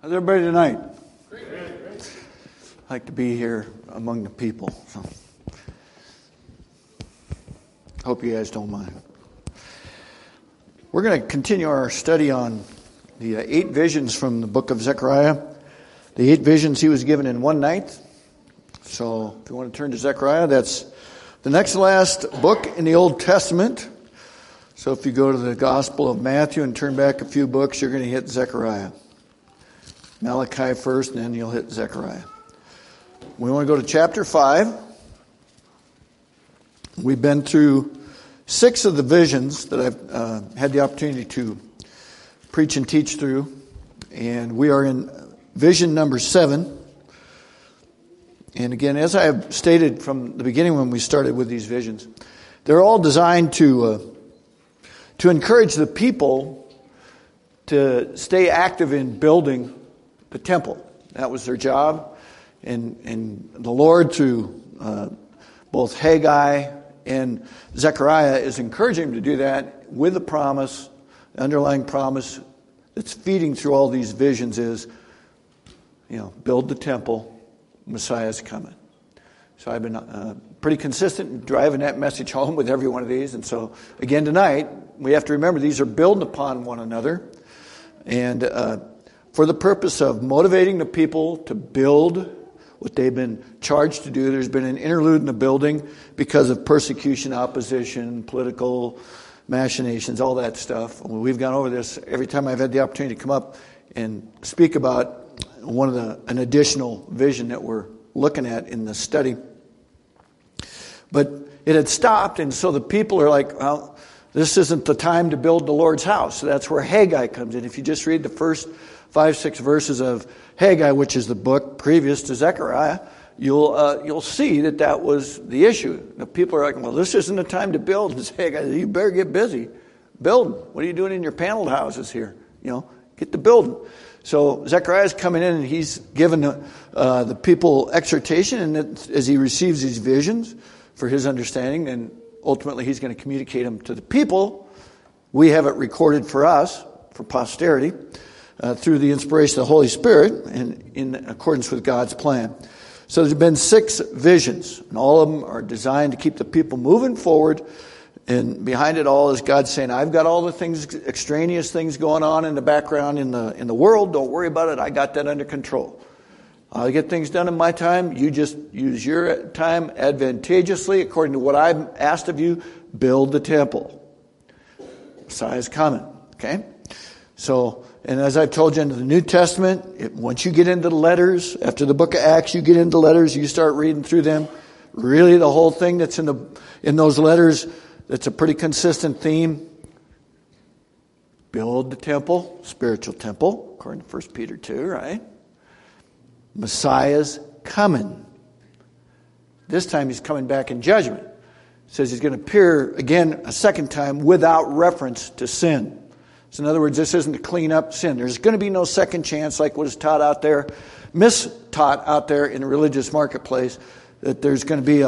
How's everybody tonight? Great. I like to be here among the people. So. Hope you guys don't mind. We're going to continue our study on the 8 visions from the book of Zechariah. The 8 visions he was given in one night. So if you want to turn to Zechariah, that's the next last book in the Old Testament. So if you go to the Gospel of Matthew and turn back a few books, you're going to hit Zechariah. Malachi first, and then you'll hit Zechariah. We want to go to chapter 5. We've been through 6 of the visions that I've had the opportunity to preach and teach through. And we are in vision number 7. And again, as I have stated from the beginning when we started with these visions, they're all designed to encourage the people to stay active in building the temple. That was their job. And the Lord, through both Haggai and Zechariah, is encouraging them to do that with the promise, the underlying promise that's feeding through all these visions is, build the temple, Messiah's coming. So I've been pretty consistent in driving that message home with every one of these. And so, again, tonight, we have to remember these are building upon one another. And for the purpose of motivating the people to build what they've been charged to do. There's been an interlude in the building because of persecution, opposition, political machinations, all that stuff. We've gone over this every time I've had the opportunity to come up and speak about an additional vision that we're looking at in the study. But it had stopped, and so the people are like, well, this isn't the time to build the Lord's house. So that's where Haggai comes in. If you just read the first 5-6 verses of Haggai, which is the book previous to Zechariah, you'll see that was the issue. The people are like, well, this isn't the time to build. And Haggai, you better get busy building. What are you doing in your paneled houses here? Get to building. So Zechariah's coming in and he's given the people exhortation, and as he receives these visions for his understanding, and ultimately he's going to communicate them to the people. We have it recorded for us, for posterity, through the inspiration of the Holy Spirit and in accordance with God's plan. So there's been 6 visions, and all of them are designed to keep the people moving forward. And behind it all is God saying, I've got all the things, extraneous things going on in the background in the world. Don't worry about it. I got that under control. I'll get things done in my time. You just use your time advantageously according to what I've asked of you. Build the temple. Messiah's coming. Okay? So, and as I've told you in the New Testament, once you get into the letters, after the book of Acts, you get into letters, you start reading through them. Really the whole thing that's in those letters, that's a pretty consistent theme. Build the temple, spiritual temple, according to 1 Peter 2, right? Messiah's coming. This time he's coming back in judgment. It says he's going to appear again a second time without reference to sin. So in other words, this isn't to clean up sin. There's going to be no second chance like what is taught out there, mistaught out there in the religious marketplace, that there's going to be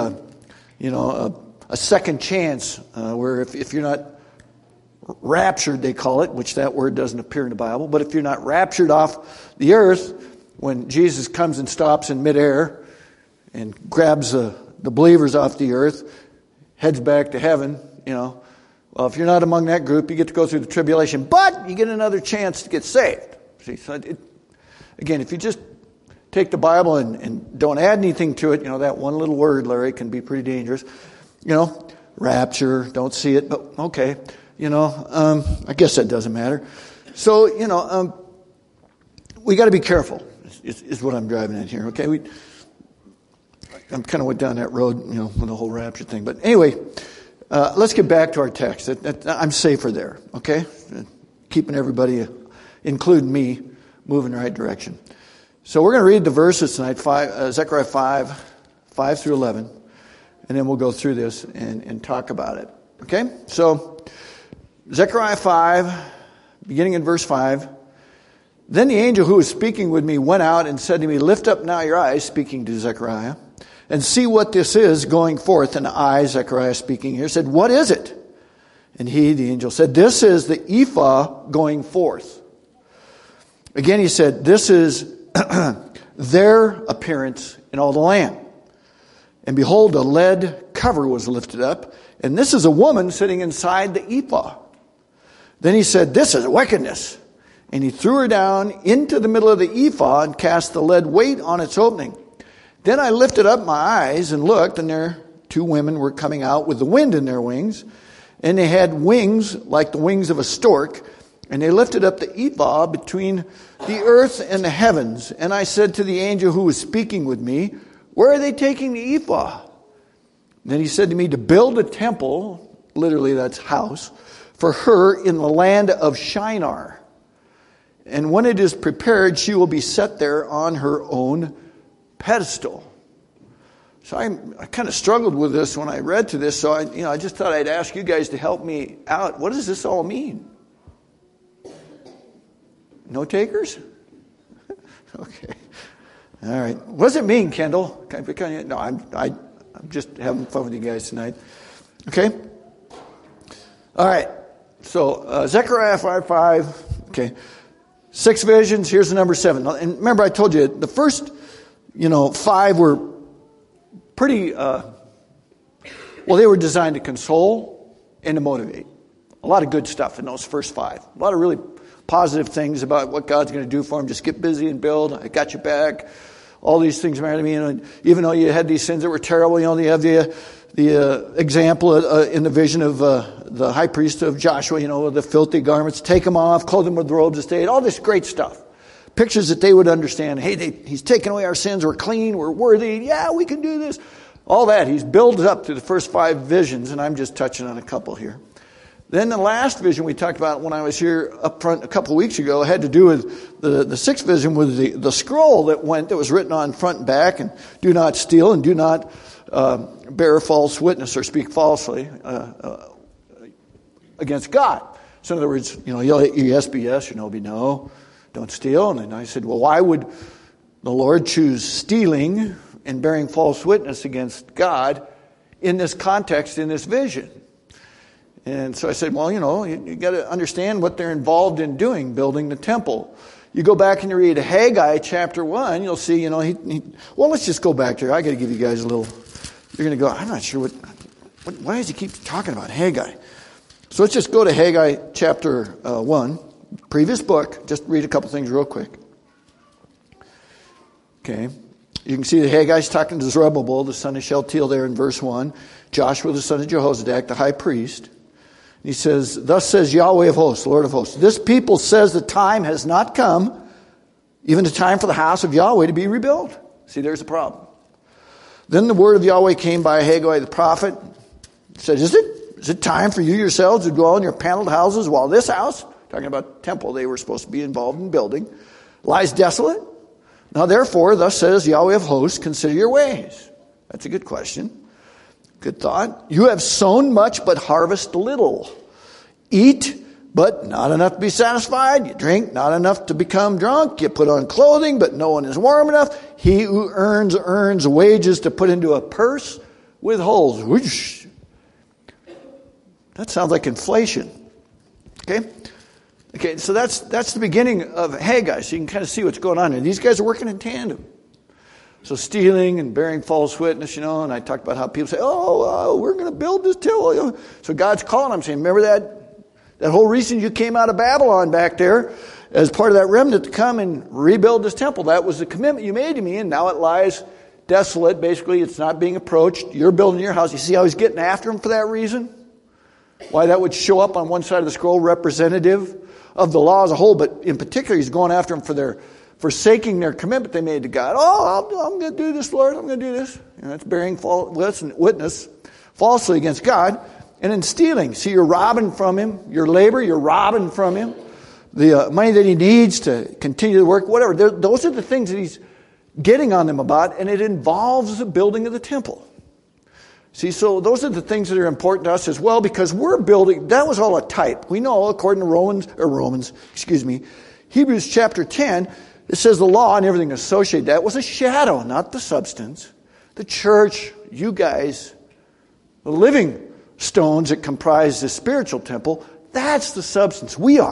a second chance where if you're not raptured, they call it, which that word doesn't appear in the Bible, but if you're not raptured off the earth, when Jesus comes and stops in midair and grabs the believers off the earth, heads back to heaven, well, if you're not among that group, you get to go through the tribulation, but you get another chance to get saved. See, so again, if you just take the Bible and don't add anything to it, that one little word, Larry, can be pretty dangerous. Rapture, don't see it, but okay, I guess that doesn't matter. So, we got to be careful, is what I'm driving at here, okay? I'm kind of went down that road, with the whole rapture thing. But anyway, let's get back to our text. I'm safer there, okay? Keeping everybody, including me, moving in the right direction. So we're going to read the verses tonight, Zechariah 5 through 11, and then we'll go through this and talk about it, okay? So Zechariah 5, beginning in verse 5, Then the angel who was speaking with me went out and said to me, Lift up now your eyes, speaking to Zechariah, and see what this is going forth. And I, Zechariah speaking here, said, What is it? And he, the angel, said, This is the ephah going forth. Again, he said, this is their appearance in all the land. And behold, a lead cover was lifted up, and this is a woman sitting inside the ephah. Then he said, this is wickedness. And he threw her down into the middle of the ephah and cast the lead weight on its opening. Then I lifted up my eyes and looked, and there 2 women were coming out with the wind in their wings, and they had wings like the wings of a stork, and they lifted up the ephah between the earth and the heavens. And I said to the angel who was speaking with me, where are they taking the ephah? And then he said to me, to build a temple, literally that's house, for her in the land of Shinar. And when it is prepared, she will be set there on her own pedestal. So I kind of struggled with this when I read to this. So I just thought I'd ask you guys to help me out. What does this all mean? No takers? Okay. All right. What does it mean, Kendall? No, I'm just having fun with you guys tonight. Okay. All right. So Zechariah 5:5. Okay. 6 visions. Here's the number 7. And remember, I told you the first, 5 were pretty. They were designed to console and to motivate. A lot of good stuff in those first 5. A lot of really positive things about what God's going to do for them. Just get busy and build. I got your back. All these things matter to me. And even though you had these sins that were terrible, you have the example in the vision of the high priest of Joshua, with the filthy garments. Take them off, clothe them with the robes of state. All this great stuff. Pictures that they would understand. Hey, he's taken away our sins. We're clean. We're worthy. Yeah, we can do this. All that. He's built up through the first 5 visions, and I'm just touching on a couple here. Then the last vision we talked about when I was here up front a couple of weeks ago had to do with the 6th vision with the scroll that was written on front and back, and do not steal and do not bear false witness or speak falsely against God. So in other words, yes be yes, no be no. Don't steal. And then I said, well, why would the Lord choose stealing and bearing false witness against God in this context, in this vision? And so I said, well, you got to understand what they're involved in doing, building the temple. You go back and you read Haggai chapter 1, you'll see, well, let's just go back there. I got to give you guys a little, you're going to go, I'm not sure why does he keep talking about Haggai? So let's just go to Haggai chapter 1, previous book. Just read a couple things real quick. Okay. You can see that Haggai's talking to Zerubbabel, the son of Shealtiel there in verse 1. Joshua, the son of Jehozadak, the high priest. He says, thus says Yahweh of hosts, Lord of hosts, this people says the time has not come, even the time for the house of Yahweh to be rebuilt. See, there's a problem. Then the word of Yahweh came by Haggai the prophet. He said, is it time for you yourselves to dwell in your paneled houses while this house, talking about the temple they were supposed to be involved in building, lies desolate? Now therefore, thus says Yahweh of hosts, consider your ways. That's a good question. Good thought. You have sown much, but harvest little. Eat, but not enough to be satisfied. You drink, not enough to become drunk. You put on clothing, but no one is warm enough. He who earns wages to put into a purse with holes. Whoosh. That sounds like inflation. Okay, so that's the beginning of Haggai. So you can kind of see what's going on here. These guys are working in tandem. So stealing and bearing false witness, and I talked about how people say, we're going to build this temple. So God's calling them, saying, remember that whole reason you came out of Babylon back there as part of that remnant to come and rebuild this temple. That was the commitment you made to me, and now it lies desolate. Basically, it's not being approached. You're building your house. You see how he's getting after them for that reason? Why that would show up on one side of the scroll, representative of the law as a whole, but in particular, he's going after them for their forsaking their commitment they made to God. I'm going to do this, Lord. I'm going to do this. That's bearing false witness falsely against God. And in stealing, see, you're robbing from him. Your labor, you're robbing from him. The money that he needs to continue to work, whatever. Those are the things that he's getting on them about, and it involves the building of the temple. See, so those are the things that are important to us as well, because we're building, that was all a type. We know, according to Hebrews chapter 10, it says the law and everything associated that was a shadow, not the substance. The church, you guys, the living stones that comprise the spiritual temple, that's the substance. We are.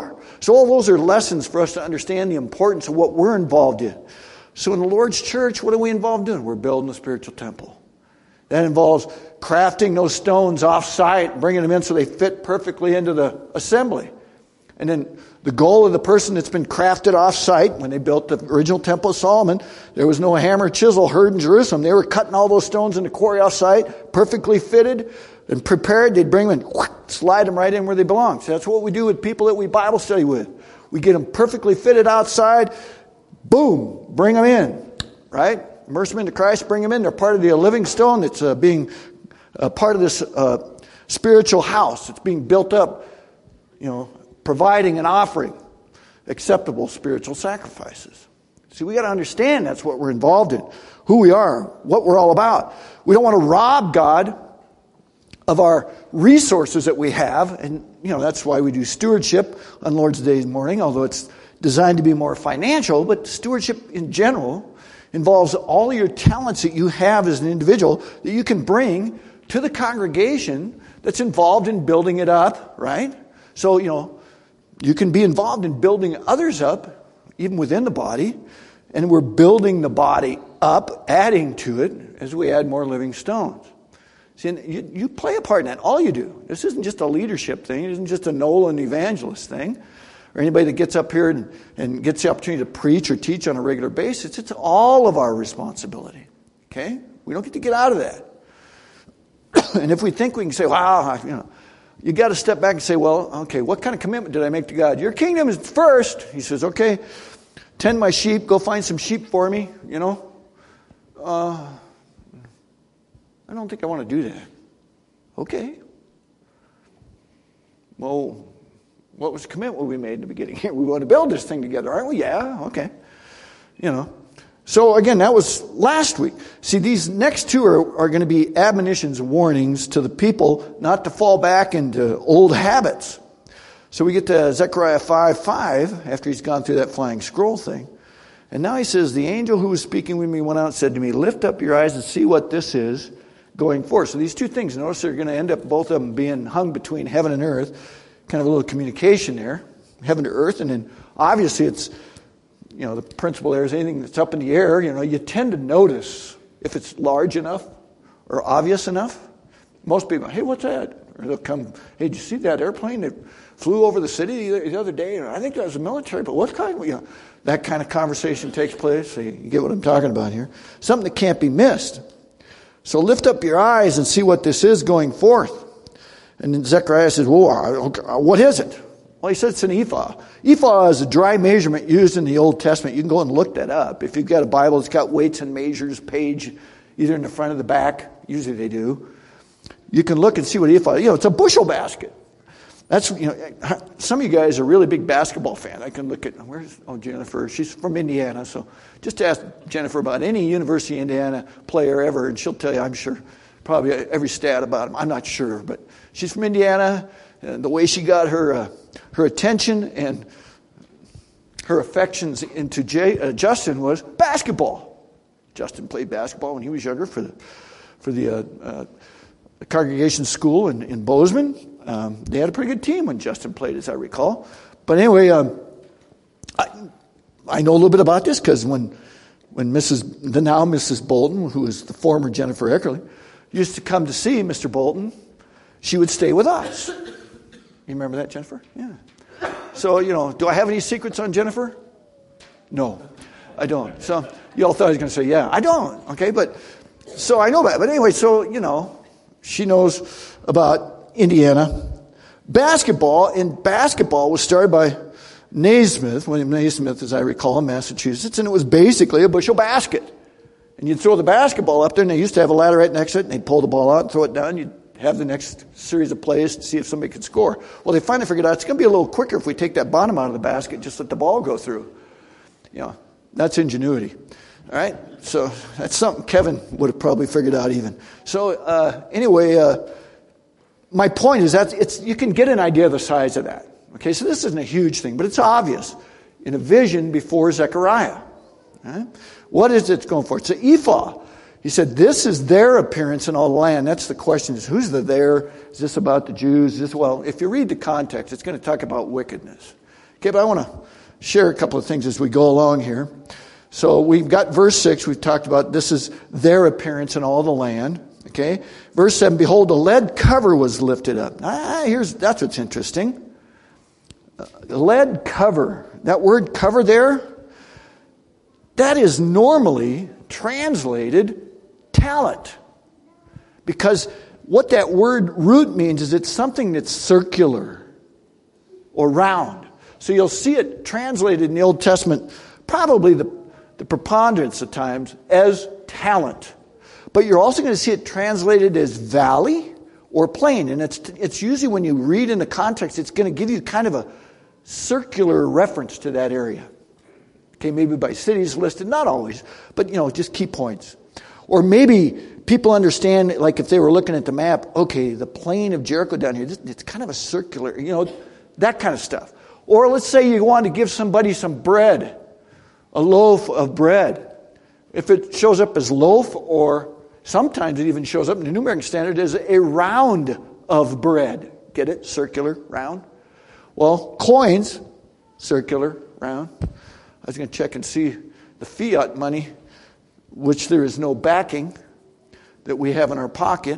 So all those are lessons for us to understand the importance of what we're involved in. So in the Lord's church, what are we involved in? We're building a spiritual temple. That involves crafting those stones off-site, bringing them in so they fit perfectly into the assembly. And then the goal of the person that's been crafted off-site, when they built the original Temple of Solomon, there was no hammer chisel heard in Jerusalem. They were cutting all those stones in the quarry off-site, perfectly fitted and prepared. They'd bring them in, slide them right in where they belong. So that's what we do with people that we Bible study with. We get them perfectly fitted outside, boom, bring them in, right? Immerse them into Christ, bring them in. They're part of the living stone that's being part of this spiritual house. It's being built up, providing and offering acceptable spiritual sacrifices. See, we got to understand that's what we're involved in, who we are, what we're all about. We don't want to rob God of our resources that we have, and that's why we do stewardship on Lord's Day morning, although it's designed to be more financial, but stewardship in general involves all of your talents that you have as an individual that you can bring to the congregation that's involved in building it up, right? So, you can be involved in building others up, even within the body, and we're building the body up, adding to it as we add more living stones. See, you play a part in that, all you do. This isn't just a leadership thing, it isn't just a Nolan evangelist thing, or anybody that gets up here and gets the opportunity to preach or teach on a regular basis. It's all of our responsibility. Okay? We don't get to get out of that. And if we think we can say, wow, you got to step back and say, well, okay, what kind of commitment did I make to God? Your kingdom is first. He says, okay, tend my sheep, go find some sheep for me, I don't think I want to do that. Okay. Well, what was the commitment we made in the beginning? We want to build this thing together, aren't we? Yeah, okay. So again, that was last week. See, these next two are going to be admonitions, warnings to the people not to fall back into old habits. So we get to Zechariah 5:5 after he's gone through that flying scroll thing. And now he says, the angel who was speaking with me went out and said to me, lift up your eyes and see what this is going forth. So these two things, notice they're going to end up both of them being hung between heaven and earth. Kind of a little communication there, heaven to earth. And then obviously it's, the principle there is anything that's up in the air, you tend to notice if it's large enough or obvious enough. Most people, hey, what's that? Or they'll come, hey, did you see that airplane that flew over the city the other day? I think that was a military, but what kind? That kind of conversation takes place. So you get what I'm talking about here. Something that can't be missed. So lift up your eyes and see what this is going forth. And then Zechariah says, well, what is it? Well, he said it's an ephah. Ephah is a dry measurement used in the Old Testament. You can go and look that up. If you've got a Bible that's got weights and measures page, either in the front or the back, usually they do, you can look and see what ephah is. It's a bushel basket. That's, some of you guys are really big basketball fan. I can look at, Jennifer, she's from Indiana. So just ask Jennifer about any University of Indiana player ever, and she'll tell you, I'm sure, probably every stat about him. I'm not sure, but she's from Indiana, and the way she got her attention and her affections into Justin was basketball. Justin played basketball when he was younger for the congregation school in Bozeman. They had a pretty good team when Justin played, as I recall. But anyway, I know a little bit about this because when Mrs. Bolton, who is the former Jennifer Eckerly, used to come to see Mr. Bolton, she would stay with us. You remember that, Jennifer? Yeah. So, do I have any secrets on Jennifer? No, I don't. So you all thought I was going to say, yeah, I don't. Okay, but so I know that. But anyway, so, she knows about Indiana. Basketball was started by Naismith, William Naismith, as I recall, in Massachusetts, and it was basically a bushel basket. And you'd throw the basketball up there, and they used to have a ladder right next to it, and they'd pull the ball out and throw it down. You'd have the next series of plays to see if somebody could score. Well, they finally figured out it's going to be a little quicker if we take that bottom out of the basket and just let the ball go through. That's ingenuity. All right? So that's something Kevin would have probably figured out even. So anyway, my point is that you can get an idea of the size of that. Okay, so this isn't a huge thing, but it's obvious in a vision before Zechariah. Right? What is it going for? It's an ephah. He said, this is their appearance in all the land. That's the question, is who's the there? Is this about the Jews? Well, if you read the context, it's going to talk about wickedness. Okay, but I want to share a couple of things as we go along here. So we've got verse 6, we've talked about this is their appearance in all the land. Okay, verse 7, behold, a lead cover was lifted up. That's what's interesting. Lead cover. That word cover there, that is normally translated talent. Because what that word root means is it's something that's circular or round. So you'll see it translated in the Old Testament, probably the preponderance of times, as talent. But you're also going to see it translated as valley or plain. And it's usually when you read in the context, it's going to give you kind of a circular reference to that area. Okay, maybe by cities listed, not always, but just key points. Or maybe people understand, like if they were looking at the map, okay, the plain of Jericho down here, it's kind of a circular, that kind of stuff. Or let's say you want to give somebody some bread, a loaf of bread. If it shows up as loaf, or sometimes it even shows up in the New American Standard as a round of bread. Get it? Circular, round. Well, coins, circular, round. I was going to check and see the fiat money, which there is no backing, that we have in our pocket.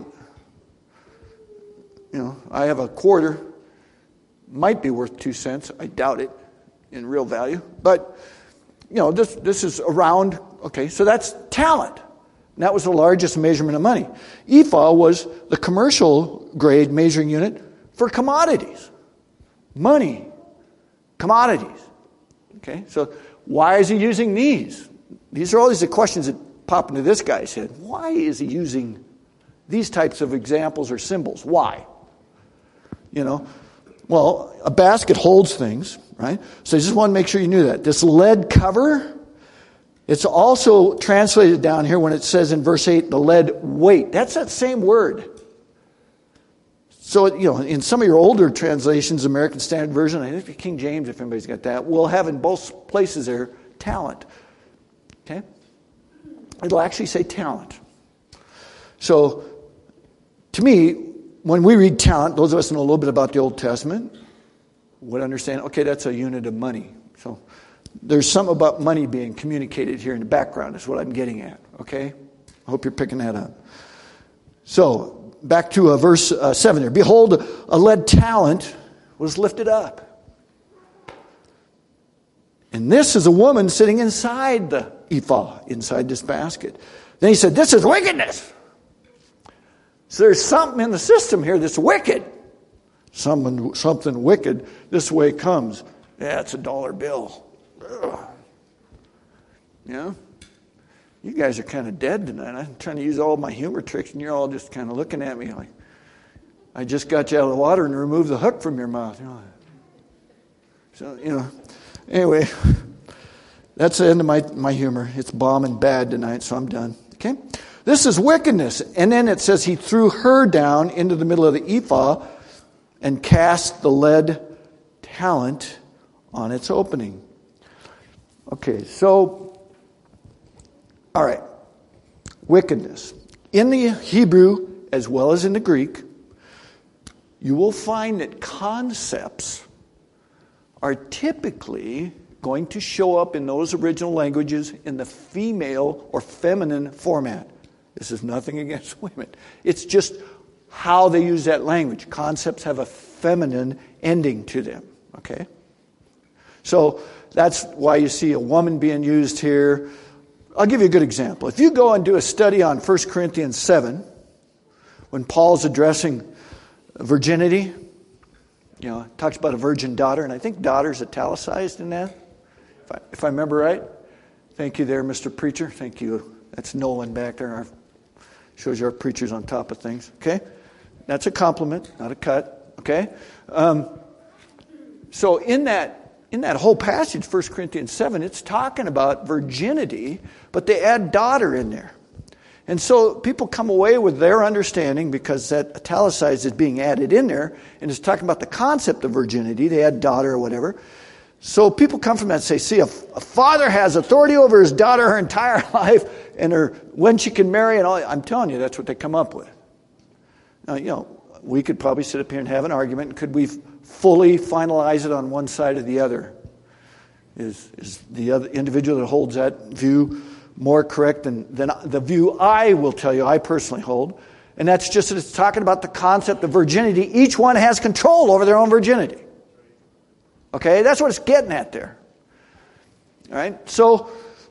I have a quarter, might be worth 2 cents. I doubt it in real value. But, this is a round. Okay, so that's talent. And that was the largest measurement of money. Ephah was the commercial grade measuring unit for commodities. Money. Commodities. Okay, so why is he using these? These are always the questions that pop into this guy's head. Why is he using these types of examples or symbols? Why? Well, a basket holds things, right? So I just want to make sure you knew that. This lead cover, it's also translated down here when it says in verse 8, the lead weight. That's that same word. So, in some of your older translations, American Standard Version, I think King James, if anybody's got that, will have in both places there, talent. Okay? It'll actually say talent. So, to me, when we read talent, those of us who know a little bit about the Old Testament would understand, okay, that's a unit of money. So, there's something about money being communicated here in the background is what I'm getting at, okay? I hope you're picking that up. So, back to verse 7 there. Behold, a lead talent was lifted up. And this is a woman sitting inside the ephah, inside this basket. Then he said, this is wickedness. So there's something in the system here that's wicked. Something wicked this way comes. Yeah, it's a dollar bill. Ugh. You guys are kind of dead tonight. I'm trying to use all my humor tricks, and you're all just kind of looking at me like, I just got you out of the water and removed the hook from your mouth. So, anyway, that's the end of my humor. It's bombing bad tonight, so I'm done. Okay? This is wickedness. And then it says he threw her down into the middle of the ephah and cast the lead talent on its opening. Okay, so, all right. Wickedness. In the Hebrew, as well as in the Greek, you will find that concepts are typically going to show up in those original languages in the female or feminine format. This is nothing against women. It's just how they use that language. Concepts have a feminine ending to them. Okay? So that's why you see a woman being used here. I'll give you a good example. If you go and do a study on 1 Corinthians 7, when Paul's addressing virginity, talks about a virgin daughter, and I think daughter's italicized in that, if I remember right. Thank you there, Mr. Preacher. Thank you. That's Nolan back there. Shows you our preachers on top of things. Okay? That's a compliment, not a cut. Okay? So in that whole passage, 1 Corinthians 7, it's talking about virginity, but they add daughter in there. And so people come away with their understanding, because that italicized is being added in there, and it's talking about the concept of virginity. They add daughter or whatever. So people come from that and say, see, a father has authority over his daughter her entire life, and when she can marry and all. I'm telling you, that's what they come up with. Now, we could probably sit up here and have an argument. Could we fully finalize it on one side or the other. Is the other individual that holds that view more correct than the view I will tell you I personally hold? And that's just that it's talking about the concept of virginity. Each one has control over their own virginity. Okay, that's what it's getting at there. All right, so,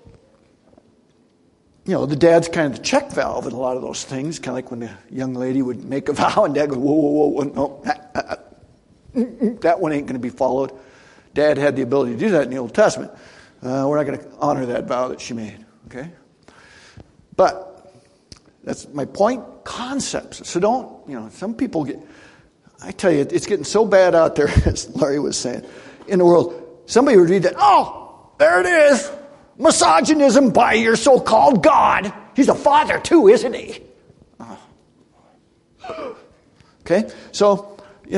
the dad's kind of the check valve in a lot of those things, kind of like when the young lady would make a vow and dad goes, whoa, no, that one ain't going to be followed. Dad had the ability to do that in the Old Testament. We're not going to honor that vow that she made, okay? But that's my point, concepts. So don't, some people I tell you, it's getting so bad out there, as Larry was saying, in the world. Somebody would read that, oh, there it is, misogynism by your so-called God. He's a father too, isn't he? Oh. Okay, so,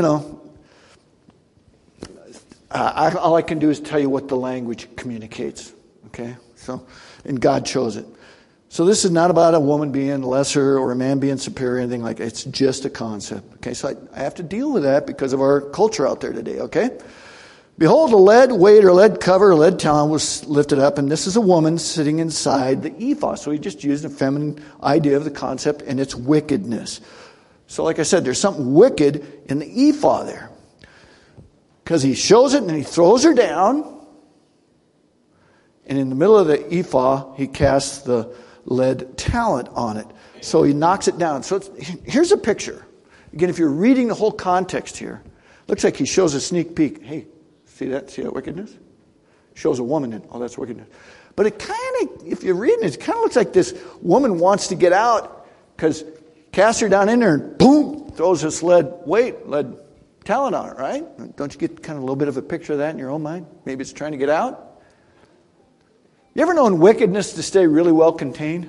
all I can do is tell you what the language communicates. Okay, so, and God chose it. So this is not about a woman being lesser or a man being superior or anything like that. It's just a concept. Okay, so I have to deal with that because of our culture out there today. Okay, behold, a lead weight or lead cover or lead talent was lifted up, and this is a woman sitting inside the ephah. So he just used a feminine idea of the concept, and it's wickedness. So like I said, there's something wicked in the ephah there. Because he shows it and he throws her down. And in the middle of the ephah, he casts the lead talent on it. So he knocks it down. So here's a picture. Again, if you're reading the whole context here, looks like he shows a sneak peek. Hey, see that? See that wickedness? Shows a woman in. Oh, that's wickedness. But it kind of, if you're reading it kind of looks like this woman wants to get out because casts her down in there and boom, throws this lead talent on it, right? Don't you get kind of a little bit of a picture of that in your own mind? Maybe it's trying to get out. You ever known wickedness to stay really well contained?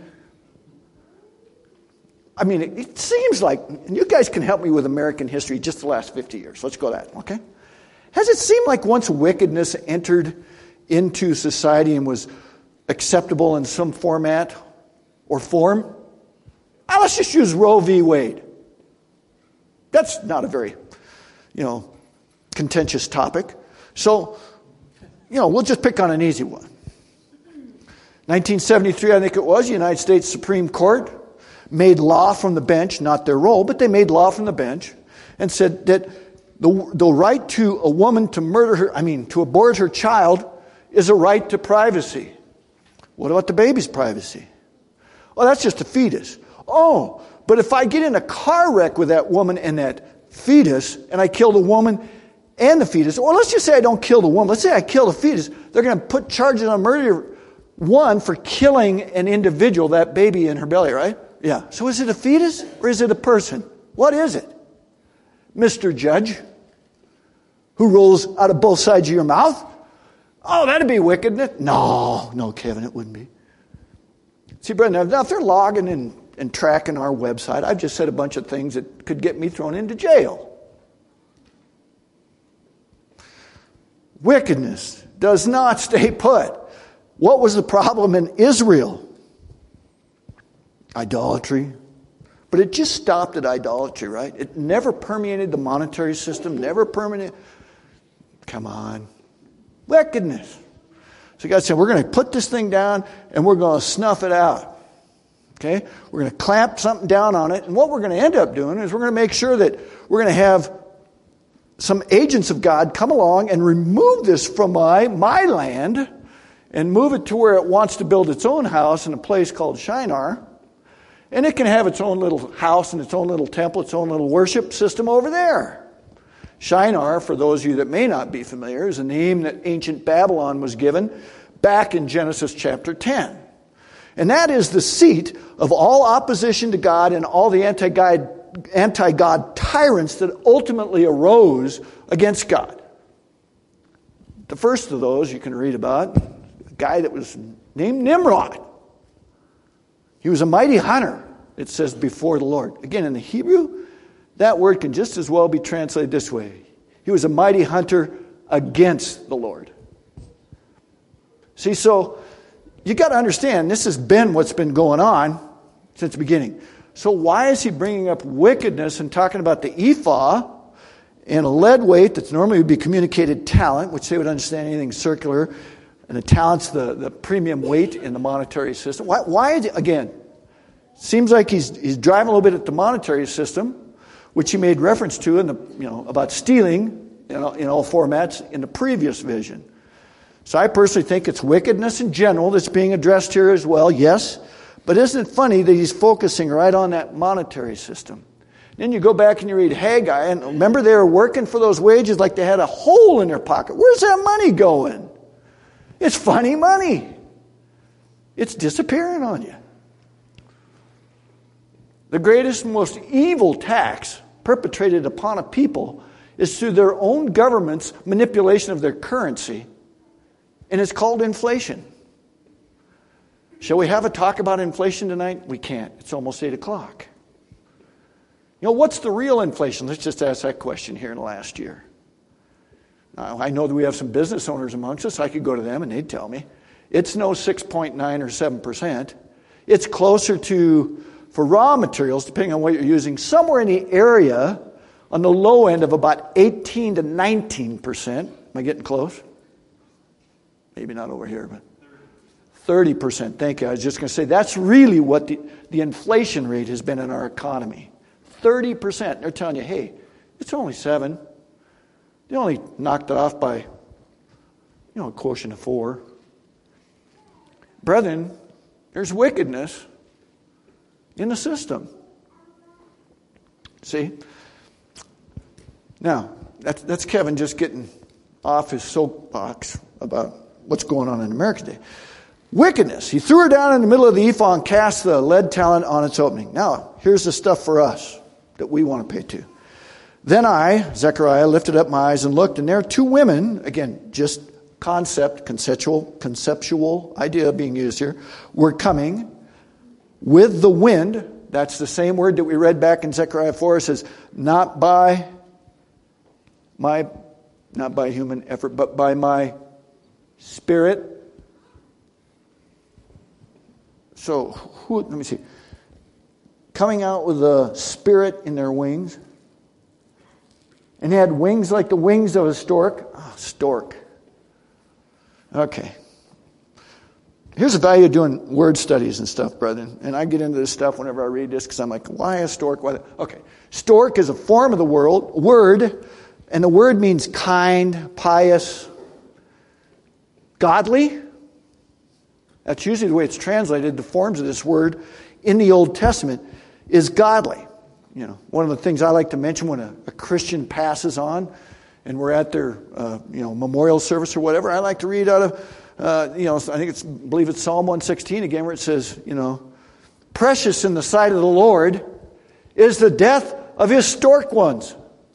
I mean, it seems like, and you guys can help me with American history just the last 50 years. Let's go that, okay? Has it seemed like once wickedness entered into society and was acceptable in some format or form? Let's just use Roe v. Wade. That's not a very contentious topic. So, we'll just pick on an easy one. 1973, I think it was, the United States Supreme Court made law from the bench, not their role, but they made law from the bench, and said that the right to a woman to abort her child is a right to privacy. What about the baby's privacy? Oh, that's just a fetus. Oh, but if I get in a car wreck with that woman and that fetus, and I kill the woman and the fetus, or let's just say I don't kill the woman, let's say I kill the fetus, they're going to put charges on murder one for killing an individual, that baby in her belly, right? Yeah. So is it a fetus or is it a person? What is it? Mr. Judge, who rolls out of both sides of your mouth? Oh, that'd be wickedness. No, Kevin, it wouldn't be. See, Brendan, now if they're logging and tracking our website, I've just said a bunch of things that could get me thrown into jail. Wickedness does not stay put. What was the problem in Israel? Idolatry. But it just stopped at idolatry, right? It never permeated the monetary system, never permeated. Come on. Wickedness. So God said, we're going to put this thing down and we're going to snuff it out. Okay? We're going to clamp something down on it. And what we're going to end up doing is we're going to make sure that we're going to have some agents of God come along and remove this from my land and move it to where it wants to build its own house in a place called Shinar. And it can have its own little house and its own little temple, its own little worship system over there. Shinar, for those of you that may not be familiar, is a name that ancient Babylon was given back in Genesis chapter 10. And that is the seat of all opposition to God and all the anti-God tyrants that ultimately arose against God. The first of those you can read about, a guy that was named Nimrod. He was a mighty hunter, it says, before the Lord. Again, in the Hebrew, that word can just as well be translated this way. He was a mighty hunter against the Lord. See, so you got to understand, this has been what's been going on since the beginning. So why is he bringing up wickedness and talking about the ephah and a lead weight that's normally would be communicated talent, which they would understand anything circular, and the talent's the premium weight in the monetary system. Why is it, again, seems like he's driving a little bit at the monetary system, which he made reference to in about stealing in all formats in the previous vision. So I personally think it's wickedness in general that's being addressed here as well, yes. But isn't it funny that he's focusing right on that monetary system? Then you go back and you read Haggai, and remember they were working for those wages like they had a hole in their pocket. Where's that money going? It's funny money. It's disappearing on you. The greatest and most evil tax perpetrated upon a people is through their own government's manipulation of their currency, and it's called inflation. Shall we have a talk about inflation tonight? We can't. It's almost 8 o'clock. What's the real inflation? Let's just ask that question here in the last year. Now, I know that we have some business owners amongst us. I could go to them and they'd tell me. It's no 6.9 or 7%. It's closer to, for raw materials, depending on what you're using, somewhere in the area on the low end of about 18 to 19%. Am I getting close? Maybe not over here, but 30%. Thank you. I was just going to say that's really what the inflation rate has been in our economy. 30%. They're telling you, hey, it's only 7. They only knocked it off by, a quotient of 4. Brethren, there's wickedness in the system. See? Now, that's Kevin just getting off his soapbox about what's going on in America today. Wickedness. He threw her down in the middle of the ephah and cast the lead talent on its opening. Now, here's the stuff for us that we want to pay to. Then I, Zechariah, lifted up my eyes and looked, and there 2 women, again, just conceptual idea being used here, were coming with the wind. That's the same word that we read back in Zechariah 4. It says, not by human effort, but by my Spirit. So, let me see. Coming out with a spirit in their wings. And they had wings like the wings of a stork. Oh, stork. Okay. Here's the value of doing word studies and stuff, brethren. And I get into this stuff whenever I read this because I'm like, why a stork? Why? Okay. Stork is a form of the word, and the word means kind, pious, godly. That's usually the way it's translated. The forms of this word in the Old Testament is godly. One of the things I like to mention when a Christian passes on and we're at their memorial service or whatever, I like to read out of I believe it's Psalm 116 again, where it says, precious in the sight of the Lord is the death of his stork ones.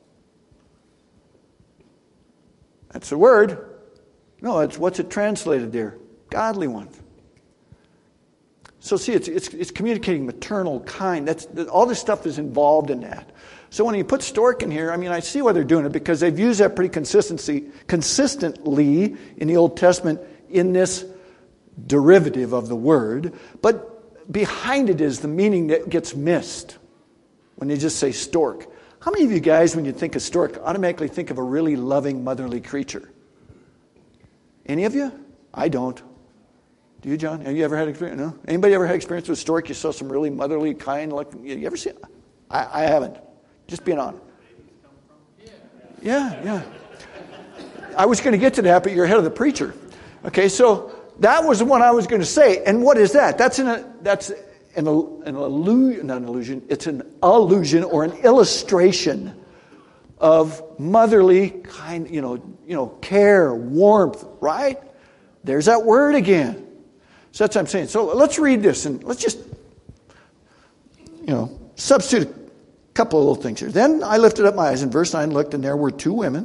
That's the word. No, it's what's it translated there? Godly ones. So see, it's communicating maternal kind. All this stuff is involved in that. So when you put stork in here, I see why they're doing it, because they've used that pretty consistently in the Old Testament in this derivative of the word. But behind it is the meaning that gets missed when you just say stork. How many of you guys, when you think of stork, automatically think of a really loving, motherly creature? Any of you? I don't. Do you, John? Have you ever had experience? No? Anybody ever had experience with stork? You saw some really motherly, kind, you ever see it? I haven't. Just being honest. Yeah. I was going to get to that, but you're ahead of the preacher. Okay, so that was the one I was going to say. And what is that? That's an illusion, not an illusion. It's an allusion or an illustration of motherly kind, care, warmth, right? There's that word again. So that's what I'm saying. So let's read this and let's just, substitute a couple of little things here. Then I lifted up my eyes, in verse 9 looked, and there were 2 women.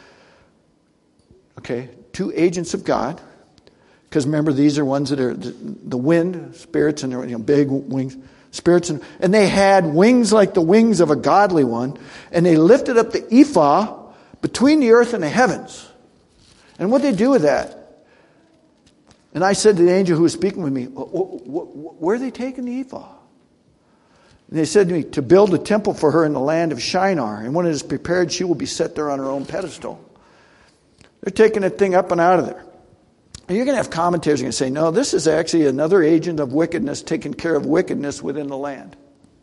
Okay, 2 agents of God. Because remember, these are ones that are the wind, spirits, and they're big wings, spirits, and they had wings like the wings of a godly one, and they lifted up the ephah between the earth and the heavens. And what did they do with that? And I said to the angel who was speaking with me, where are they taking the ephah? And they said to me, to build a temple for her in the land of Shinar. And when it is prepared, she will be set there on her own pedestal. They're taking that thing up and out of there. And you're going to have commentators who are going to say, no, this is actually another agent of wickedness taking care of wickedness within the land.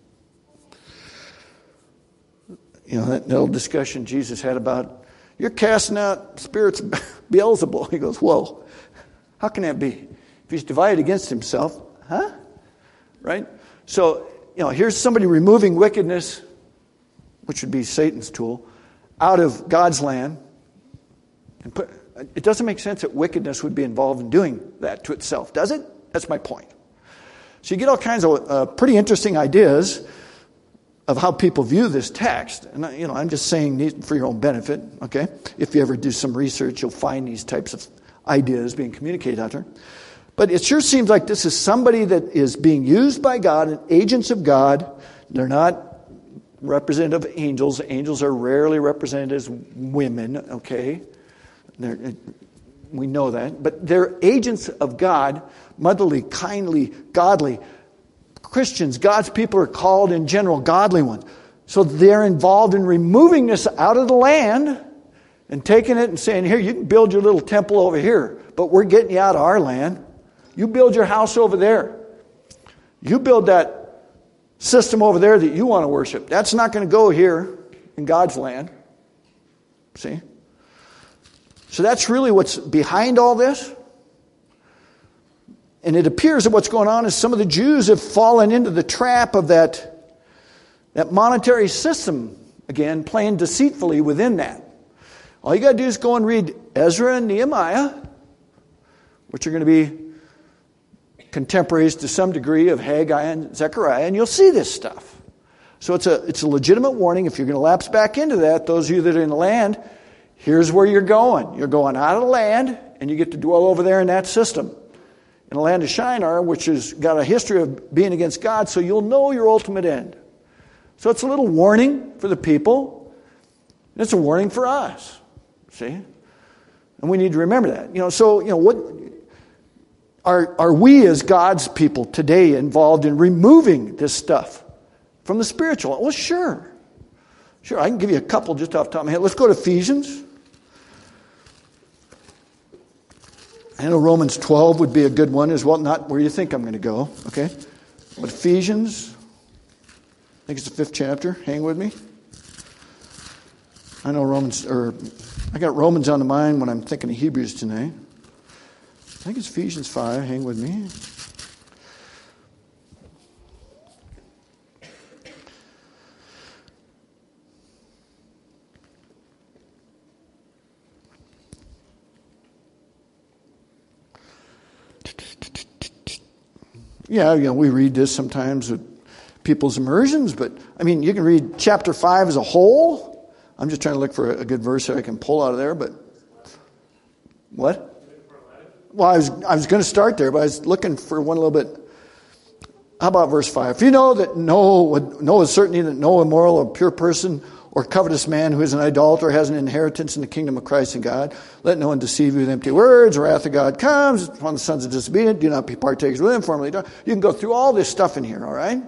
You know, that old discussion Jesus had about, you're casting out spirits, Beelzebul. He goes, whoa, how can that be? If he's divided against himself, huh? Right? So, you know, here's somebody removing wickedness, which would be Satan's tool, out of God's land. And it doesn't make sense that wickedness would be involved in doing that to itself, does it? That's my point. So you get all kinds of pretty interesting ideas of how people view this text. And, you know, I'm just saying these for your own benefit, okay? If you ever do some research, you'll find these types of ideas being communicated out there. But it sure seems like this is somebody that is being used by God and agents of God. They're not representative of angels. Angels are rarely represented as women, okay? We know that. But they're agents of God, motherly, kindly, godly. Christians, God's people are called in general godly ones. So they're involved in removing this out of the land and taking it and saying, here, you can build your little temple over here, but we're getting you out of our land. You build your house over there. You build that system over there that you want to worship. That's not going to go here in God's land. See? So that's really what's behind all this. And it appears that what's going on is some of the Jews have fallen into the trap of that monetary system, again, playing deceitfully within that. All you got to do is go and read Ezra and Nehemiah, which are going to be contemporaries to some degree of Haggai and Zechariah, and you'll see this stuff. So it's a legitimate warning. If you're going to lapse back into that, those of you that are in the land, here's where you're going. You're going out of the land, and you get to dwell over there in that system. In the land of Shinar, which has got a history of being against God, so you'll know your ultimate end. So it's a little warning for the people. It's a warning for us. See? And we need to remember that. You know, so, you know, what are we as God's people today involved in removing this stuff from the spiritual? Well, sure. Sure, I can give you a couple just off the top of my head. Let's go to Ephesians. I know Romans 12 would be a good one as well. Not where you think I'm going to go, okay? But Ephesians, I think it's the 5th chapter. Hang with me. I know I got Romans on the mind when I'm thinking of Hebrews tonight. I think it's Ephesians 5. Hang with me. Yeah, you know, we read this sometimes with people's immersions, but I mean, you can read chapter 5 as a whole. I'm just trying to look for a good verse that I can pull out of there, but what? Well, I was going to start there, but I was looking for one a little bit. How about verse 5? If you know that know with certainty that no immoral or pure person or covetous man who is an idolater has an inheritance in the kingdom of Christ and God, let no one deceive you with empty words. The wrath of God comes upon the sons of disobedience. Do not be partakers with them. Formerly done. You can go through all this stuff in here, all right?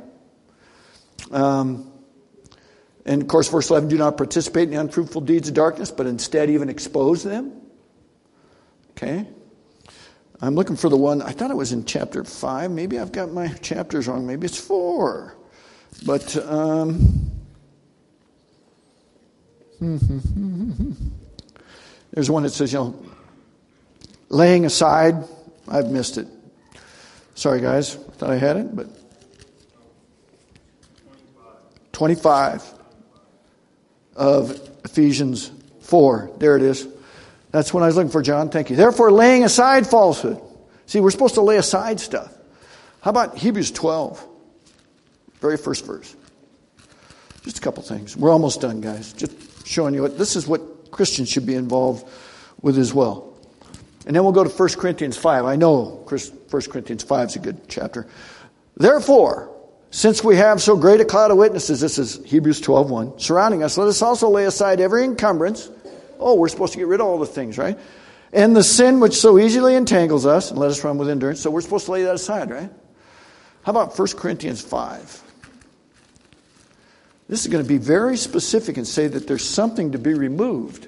And of course, verse 11, do not participate in the unfruitful deeds of darkness, but instead even expose them. Okay? I'm looking for the one, I thought it was in chapter 5. Maybe I've got my chapters wrong. Maybe it's 4. But, there's one that says, you know, laying aside. I've missed it. Sorry, guys. I thought I had it, but 25 of Ephesians 4. There it is. That's what I was looking for, John. Thank you. Therefore, laying aside falsehood. See, we're supposed to lay aside stuff. How about Hebrews 12? Very first verse. Just a couple things. We're almost done, guys. Just showing you this is what Christians should be involved with as well. And then we'll go to 1 Corinthians 5. I know 1 Corinthians 5 is a good chapter. Therefore, since we have so great a cloud of witnesses, this is Hebrews 12:1, surrounding us, let us also lay aside every encumbrance. Oh, we're supposed to get rid of all the things, right? And the sin which so easily entangles us, and let us run with endurance. So we're supposed to lay that aside, right? How about 1 Corinthians 5? This is going to be very specific and say that there's something to be removed.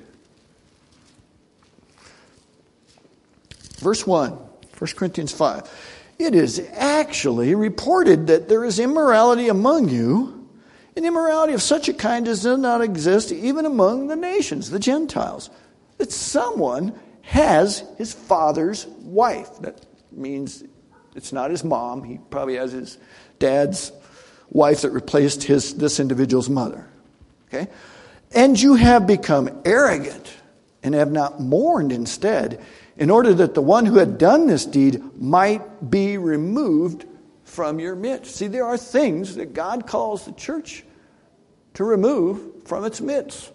Verse 1, 1 Corinthians 5. It is actually reported that there is immorality among you, an immorality of such a kind as does not exist even among the nations, the Gentiles. That someone has his father's wife. That means it's not his mom. He probably has his dad's wife that replaced this individual's mother. Okay? And you have become arrogant and have not mourned instead, in order that the one who had done this deed might be removed from your midst. See, there are things that God calls the church to remove from its midst.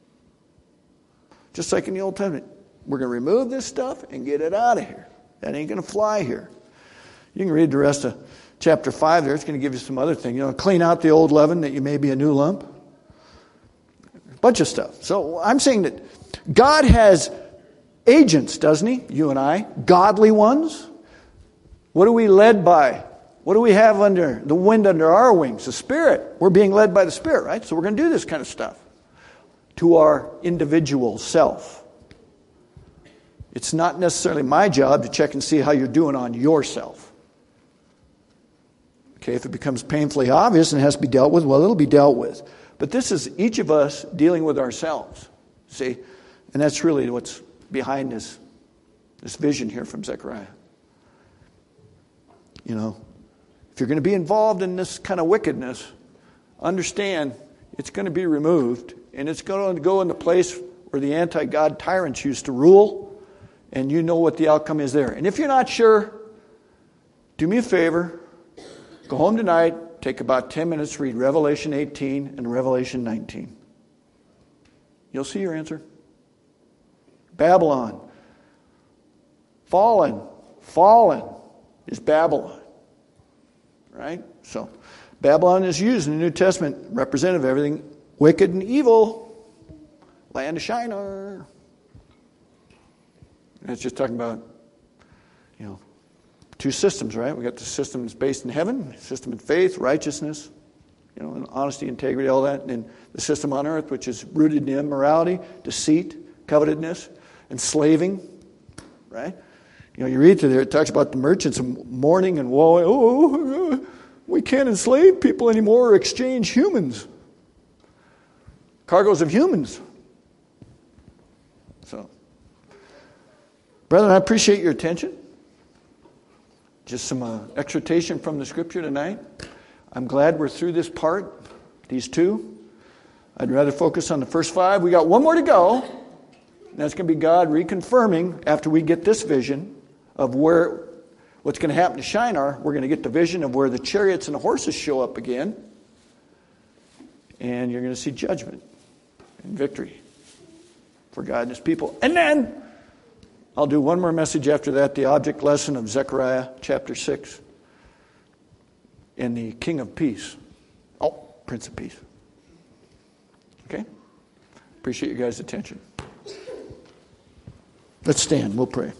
Just like in the Old Testament. We're going to remove this stuff and get it out of here. That ain't going to fly here. You can read the rest of chapter 5 there. It's going to give you some other thing. Clean out the old leaven that you may be a new lump. A bunch of stuff. So I'm saying that God has agents, doesn't he? You and I. Godly ones. What are we led by? What do we have under the wind under our wings? The Spirit. We're being led by the Spirit, right? So we're going to do this kind of stuff to our individual self. It's not necessarily my job to check and see how you're doing on yourself. Okay, if it becomes painfully obvious and has to be dealt with, well, it'll be dealt with. But this is each of us dealing with ourselves. See? And that's really what's behind this vision here from Zechariah. If you're going to be involved in this kind of wickedness, understand it's going to be removed, and it's going to go in the place where the anti-God tyrants used to rule, and you know what the outcome is there. And if you're not sure, do me a favor, go home tonight, take about 10 minutes, read Revelation 18 and Revelation 19. You'll see your answer. Babylon. Fallen is Babylon. Right? So, Babylon is used in the New Testament, representative of everything wicked and evil. Land of Shinar. And it's just talking about, two systems, right? We got the system that's based in heaven, system in faith, righteousness, and honesty, integrity, all that. And the system on earth, which is rooted in immorality, deceit, covetousness, enslaving, right? You read through there, it talks about the merchants mourning and woe. Oh, we can't enslave people anymore or exchange humans. Cargoes of humans. So, brethren, I appreciate your attention. Just some exhortation from the Scripture tonight. I'm glad we're through this part, these two. I'd rather focus on the first 5. We got one more to go. And that's going to be God reconfirming after we get this vision of what's going to happen to Shinar. We're going to get the vision of where the chariots and the horses show up again. And you're going to see judgment and victory for God and His people. And then I'll do one more message after that, the object lesson of Zechariah chapter 6 and the King of Peace. Oh, Prince of Peace. Okay? Appreciate you guys' attention. Let's stand. We'll pray.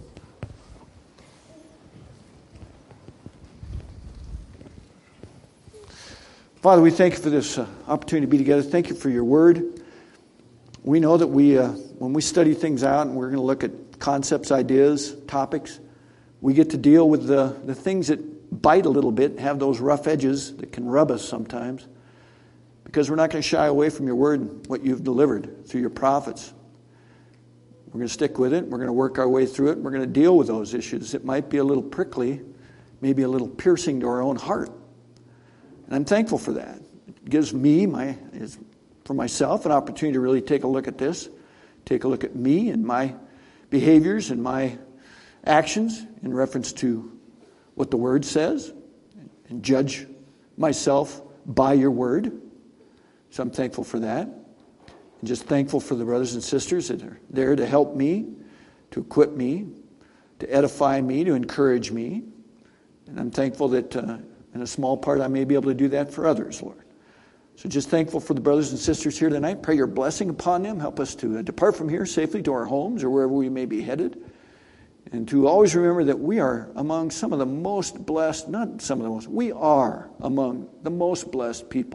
Father, we thank you for this opportunity to be together. Thank you for your word. We know that when we study things out and we're going to look at concepts, ideas, topics, we get to deal with the things that bite a little bit, have those rough edges that can rub us sometimes, because we're not going to shy away from your word and what you've delivered through your prophets. We're going to stick with it. We're going to work our way through it. We're going to deal with those issues. It might be a little prickly, maybe a little piercing to our own heart. And I'm thankful for that. It gives me, for myself, an opportunity to really take a look at this, take a look at me and my behaviors and my actions in reference to what the Word says, and judge myself by your Word. So I'm thankful for that. And just thankful for the brothers and sisters that are there to help me, to equip me, to edify me, to encourage me. And I'm thankful that in a small part I may be able to do that for others, Lord. So just thankful for the brothers and sisters here tonight. Pray your blessing upon them. Help us to depart from here safely to our homes or wherever we may be headed. And to always remember that we are among some of the most blessed, not some of the most, we are among the most blessed people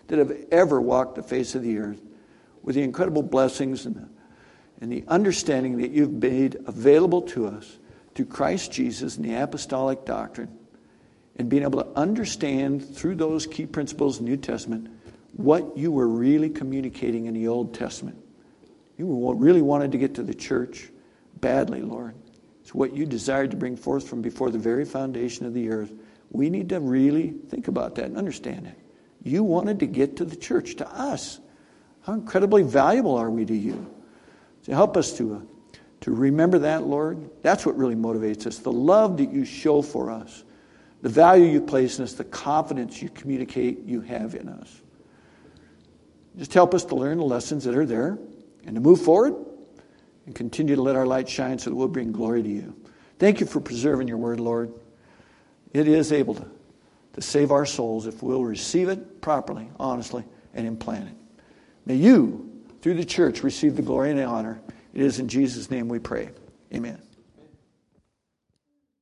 that have ever walked the face of the earth, with the incredible blessings and the understanding that you've made available to us through Christ Jesus and the apostolic doctrine, and being able to understand through those key principles in the New Testament what you were really communicating in the Old Testament. You really wanted to get to the church badly, Lord. It's what you desired to bring forth from before the very foundation of the earth. We need to really think about that and understand it. You wanted to get to the church, to us. How incredibly valuable are we to you? So help us to remember that, Lord. That's what really motivates us. The love that you show for us. The value you place in us. The confidence you communicate you have in us. Just help us to learn the lessons that are there and to move forward and continue to let our light shine so that we'll bring glory to you. Thank you for preserving your word, Lord. It is able to save our souls if we'll receive it properly, honestly, and implant it. May you, through the church, receive the glory and the honor. It is in Jesus' name we pray. Amen.